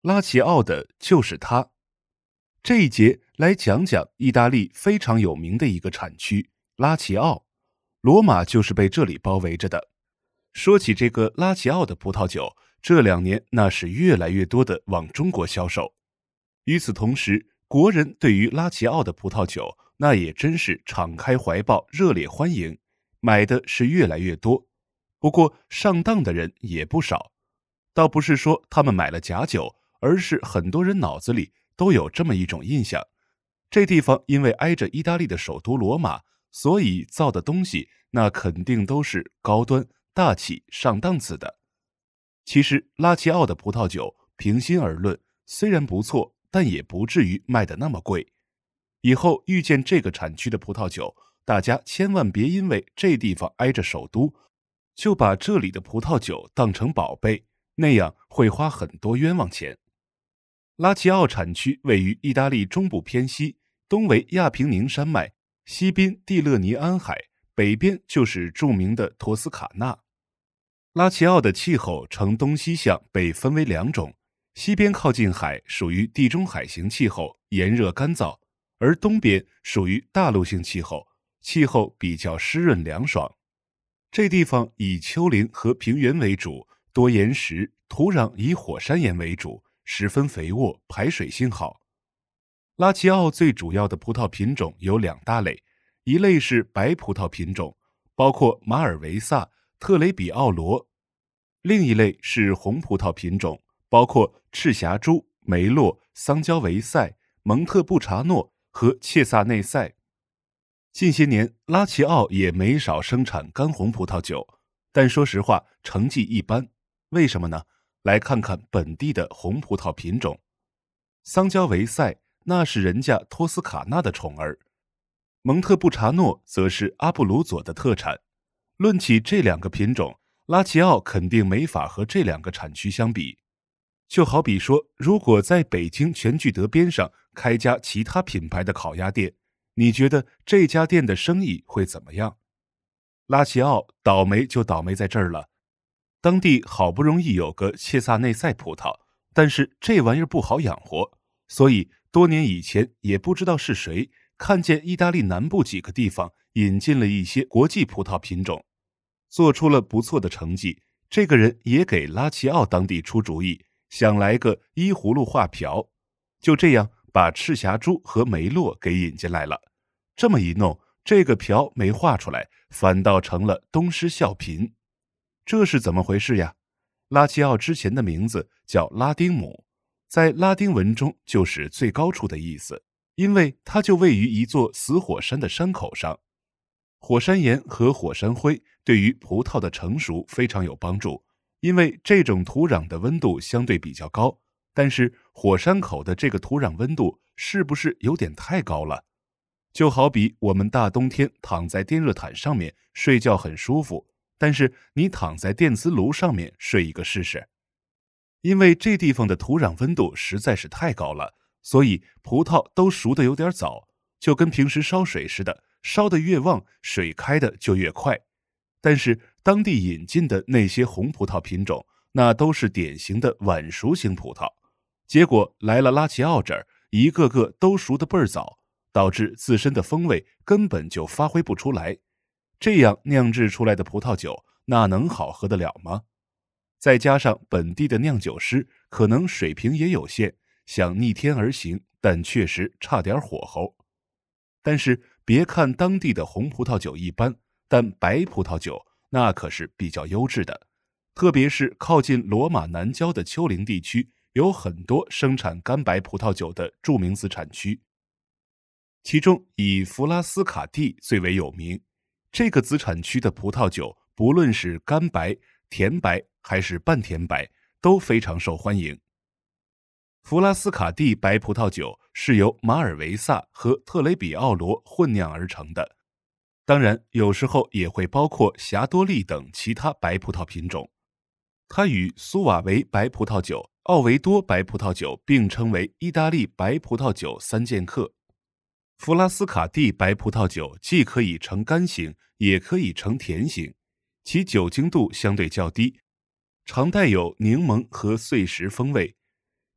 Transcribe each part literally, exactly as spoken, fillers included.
拉齐奥的就是它。这一节来讲讲意大利非常有名的一个产区拉齐奥，罗马就是被这里包围着的。说起这个拉齐奥的葡萄酒，这两年那是越来越多的往中国销售。与此同时，国人对于拉齐奥的葡萄酒那也真是敞开怀抱，热烈欢迎，买的是越来越多。不过上当的人也不少，倒不是说他们买了假酒，而是很多人脑子里都有这么一种印象，这地方因为挨着意大利的首都罗马，所以造的东西那肯定都是高端大气上档次的。其实拉齐奥的葡萄酒平心而论虽然不错，但也不至于卖得那么贵。以后遇见这个产区的葡萄酒，大家千万别因为这地方挨着首都，就把这里的葡萄酒当成宝贝，那样会花很多冤枉钱。拉齐奥产区位于意大利中部偏西，东为亚平宁山脉，西濒蒂勒尼安海，北边就是著名的托斯卡纳。拉齐奥的气候呈东西向被分为两种，西边靠近海，属于地中海型气候，炎热干燥，而东边属于大陆性气候，气候比较湿润凉爽。这地方以丘陵和平原为主，多岩石，土壤以火山岩为主，十分肥沃，排水性好。拉齐奥最主要的葡萄品种有两大类，一类是白葡萄品种，包括马尔维萨、特雷比奥罗；另一类是红葡萄品种，包括赤霞珠、梅洛、桑娇维塞、蒙特布查诺和切萨内塞。近些年，拉齐奥也没少生产干红葡萄酒，但说实话，成绩一般。为什么呢？来看看本地的红葡萄品种。桑娇维塞那是人家托斯卡纳的宠儿，蒙特布查诺则是阿布鲁佐的特产。论起这两个品种，拉齐奥肯定没法和这两个产区相比。就好比说，如果在北京全聚德边上开家其他品牌的烤鸭店，你觉得这家店的生意会怎么样？拉齐奥倒霉就倒霉在这儿了，当地好不容易有个切萨内塞葡萄，但是这玩意儿不好养活，所以多年以前也不知道是谁看见意大利南部几个地方引进了一些国际葡萄品种，做出了不错的成绩。这个人也给拉齐奥当地出主意，想来个依葫芦画瓢，就这样把赤霞珠和梅洛给引进来了。这么一弄，这个瓢没画出来，反倒成了东施效颦。这是怎么回事呀？拉齐奥之前的名字叫拉丁姆，在拉丁文中就是最高处的意思，因为它就位于一座死火山的山口上。火山岩和火山灰对于葡萄的成熟非常有帮助，因为这种土壤的温度相对比较高，但是火山口的这个土壤温度是不是有点太高了？就好比我们大冬天躺在电热毯上面睡觉很舒服，但是你躺在电磁炉上面睡一个试试。因为这地方的土壤温度实在是太高了，所以葡萄都熟得有点早，就跟平时烧水似的，烧得越旺，水开的就越快。但是当地引进的那些红葡萄品种，那都是典型的晚熟型葡萄，结果来了拉齐奥这儿，一个个都熟得倍儿早，导致自身的风味根本就发挥不出来。这样酿制出来的葡萄酒，那能好喝得了吗？再加上本地的酿酒师可能水平也有限，想逆天而行，但确实差点火候。但是别看当地的红葡萄酒一般，但白葡萄酒那可是比较优质的，特别是靠近罗马南郊的丘陵地区，有很多生产干白葡萄酒的著名子产区，其中以弗拉斯卡蒂最为有名。这个子产区的葡萄酒不论是干白、甜白还是半甜白，都非常受欢迎。弗拉斯卡蒂白葡萄酒是由马尔维萨和特雷比奥罗混酿而成的，当然有时候也会包括霞多丽等其他白葡萄品种。它与苏瓦维白葡萄酒、奥维多白葡萄酒并称为意大利白葡萄酒三剑客。弗拉斯卡蒂白葡萄酒既可以呈干型，也可以呈甜型，其酒精度相对较低，常带有柠檬和碎石风味。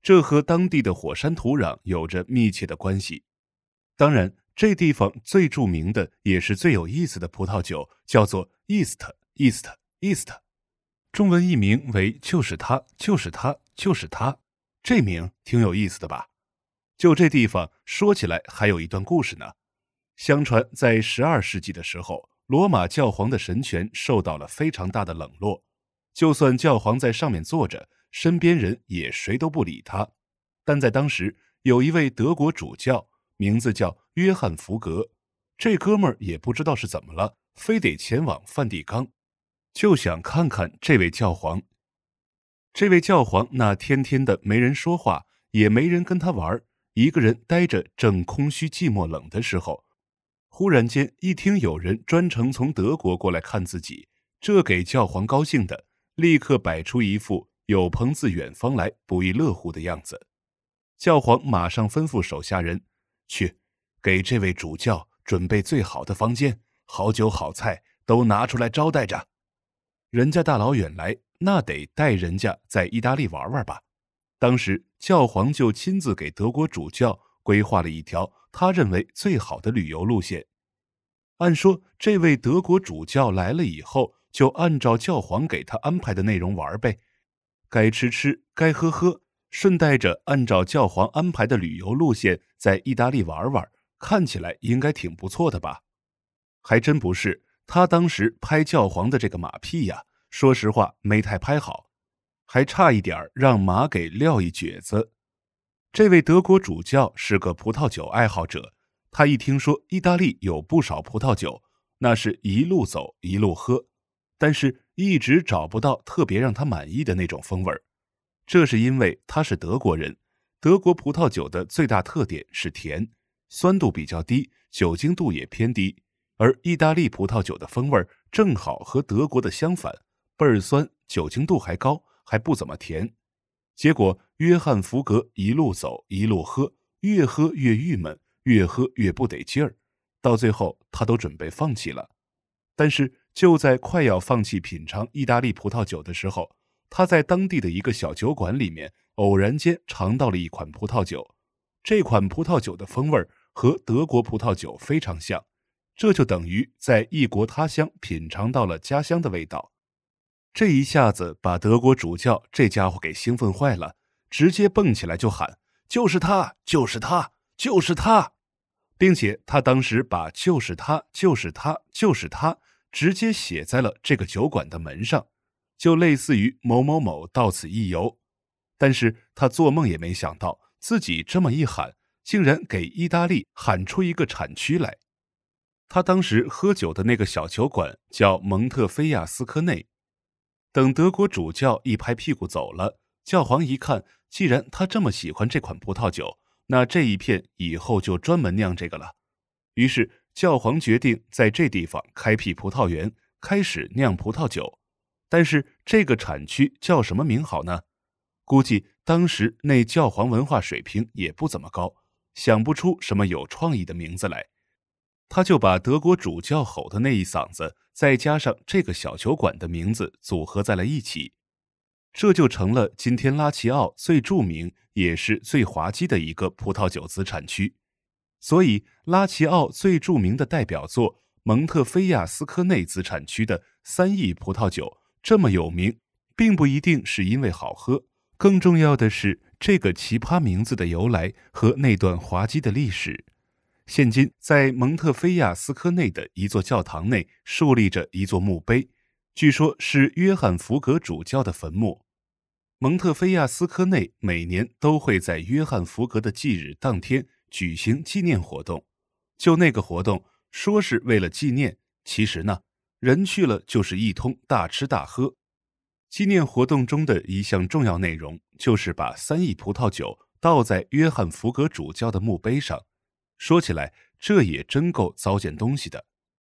这和当地的火山土壤有着密切的关系。当然，这地方最著名的也是最有意思的葡萄酒叫做 East East East， 中文译名为就是它就是它就是它，这名挺有意思的吧。就这地方说起来还有一段故事呢。相传在十二世纪的时候，罗马教皇的神权受到了非常大的冷落，就算教皇在上面坐着，身边人也谁都不理他。但在当时，有一位德国主教，名字叫约翰福格，这哥们儿也不知道是怎么了，非得前往梵蒂冈，就想看看这位教皇。这位教皇那天天的没人说话，也没人跟他玩，一个人待着正空虚寂寞冷的时候，忽然间一听有人专程从德国过来看自己，这给教皇高兴的，立刻摆出一副有朋自远方来，不亦乐乎的样子。教皇马上吩咐手下人，去给这位主教准备最好的房间，好酒好菜都拿出来招待着。人家大老远来，那得带人家在意大利玩玩吧。当时教皇就亲自给德国主教规划了一条他认为最好的旅游路线。按说这位德国主教来了以后，就按照教皇给他安排的内容玩呗，该吃吃，该喝喝，顺带着按照教皇安排的旅游路线在意大利玩玩，看起来应该挺不错的吧。还真不是，他当时拍教皇的这个马屁呀，说实话没太拍好，还差一点让马给撂一蹶子。这位德国主教是个葡萄酒爱好者，他一听说意大利有不少葡萄酒，那是一路走一路喝，但是一直找不到特别让他满意的那种风味。这是因为他是德国人，德国葡萄酒的最大特点是甜，酸度比较低，酒精度也偏低，而意大利葡萄酒的风味正好和德国的相反，倍儿酸，酒精度还高，还不怎么甜。结果约翰福格一路走一路喝，越喝越郁闷，越喝越不得劲儿，到最后他都准备放弃了。但是就在快要放弃品尝意大利葡萄酒的时候，他在当地的一个小酒馆里面偶然间尝到了一款葡萄酒，这款葡萄酒的风味和德国葡萄酒非常像，这就等于在异国他乡品尝到了家乡的味道。这一下子把德国主教这家伙给兴奋坏了，直接蹦起来就喊，就是他，就是他，就是他，并且他当时把就是他，就是他，就是他直接写在了这个酒馆的门上，就类似于某某某到此一游。但是他做梦也没想到，自己这么一喊，竟然给意大利喊出一个产区来。他当时喝酒的那个小酒馆叫蒙特菲亚斯科内。等德国主教一拍屁股走了，教皇一看，既然他这么喜欢这款葡萄酒，那这一片以后就专门酿这个了。于是教皇决定在这地方开辟葡萄园，开始酿葡萄酒。但是这个产区叫什么名好呢？估计当时那教皇文化水平也不怎么高，想不出什么有创意的名字来。他就把德国主教吼的那一嗓子，再加上这个小酒馆的名字组合在了一起，这就成了今天拉齐奥最著名也是最滑稽的一个葡萄酒资产区。所以拉齐奥最著名的代表作蒙特菲亚斯科内资产区的三亿葡萄酒这么有名，并不一定是因为好喝，更重要的是这个奇葩名字的由来和那段滑稽的历史。现今在蒙特菲亚斯科内的一座教堂内竖立着一座墓碑，据说是约翰福格主教的坟墓。蒙特菲亚斯科内每年都会在约翰福格的忌日当天举行纪念活动，就那个活动说是为了纪念，其实呢，人去了就是一通大吃大喝。纪念活动中的一项重要内容就是把三亿葡萄酒倒在约翰福格主教的墓碑上。说起来，这也真够糟践东西的。